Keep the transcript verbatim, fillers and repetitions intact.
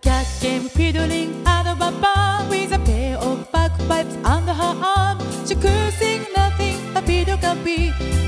cat came fiddling out of a bar with a pair of bagpipes under her arm. She could sing nothing a fiddle can be.